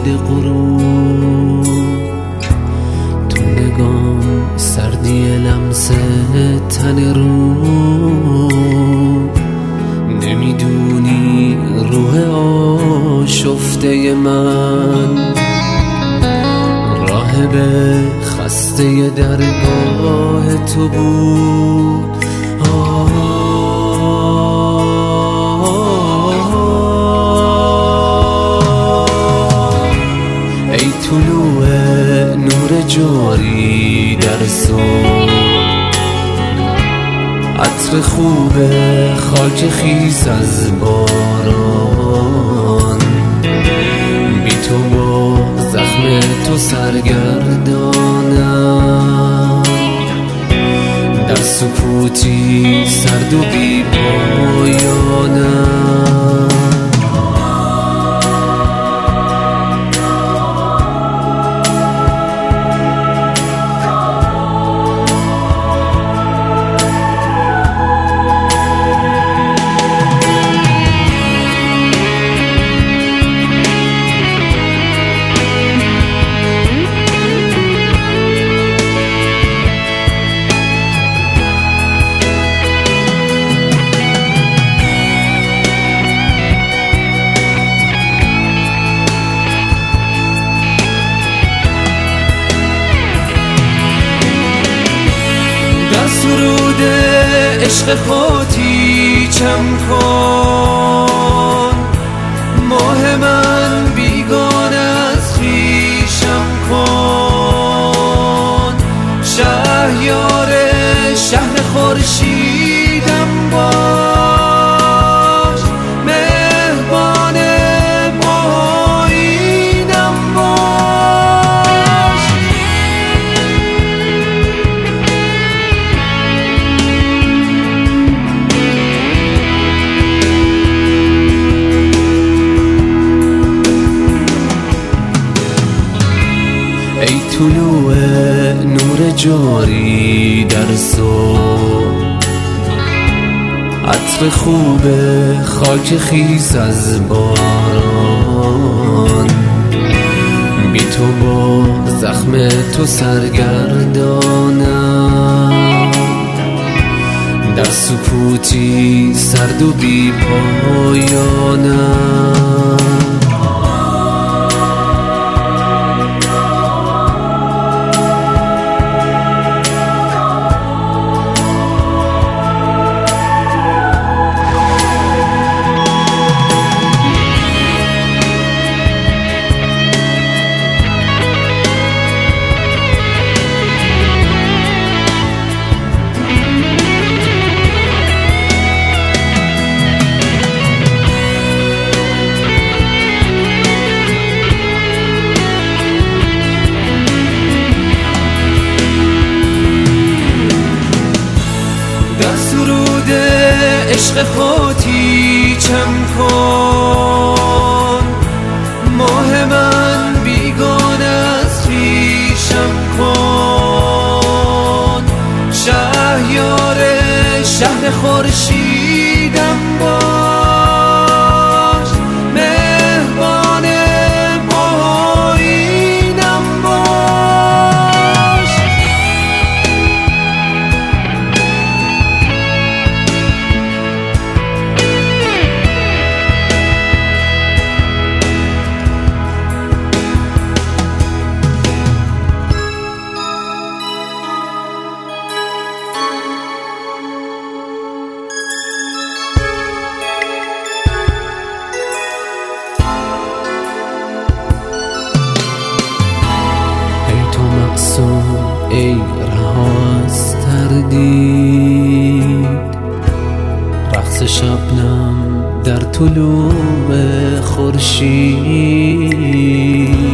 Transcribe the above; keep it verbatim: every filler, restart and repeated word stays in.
خورشید غروب، تو نگام سردی لمس تن رو، نمیدونی روح آشفته من راه به خسته درگاه تو بود. ای طلوع نور جاری در صبح، عطر خوب خاک خیس از باران، بی تو با زخم تو سرگردانم، در سکوتی سرد و بی پایانم. سرود عشق خودی چم کن، ماه من بیگانه از خویشم کن، شهریار شهر خورشیدم باش، مهربان ماهینم باش. ای طلوع نور جاری در صبح، عطر خوب خاک خیس از باران، بی تو با زخم تو سرگردانم، در سکوتی سرد و بی پایانم. عشق خودی چم کن، ماه من بیگانه از خویشم کن، شهریار شهر خورشیدم باش، مهربان ماهینم باش. ای رهاست تردید، رقص شبنم در طلوع خورشید،